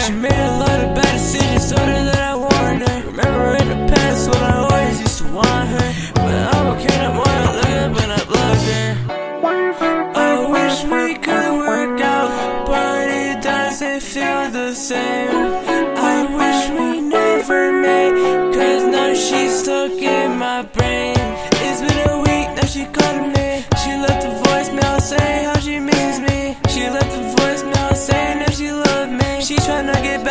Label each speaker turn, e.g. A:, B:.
A: She made a lot of bad decisions, told her that I warned her. Remember in the past when I always used to want her, but I'm okay no more, I look up and I loved her. I wish we could work out, but it doesn't feel the same. I wish we never met, cause now she's stuck in my brain. It's been a week, now she calling me. She left a voicemail saying how she misses me. She left a voicemail saying that she loved me. She tryna get back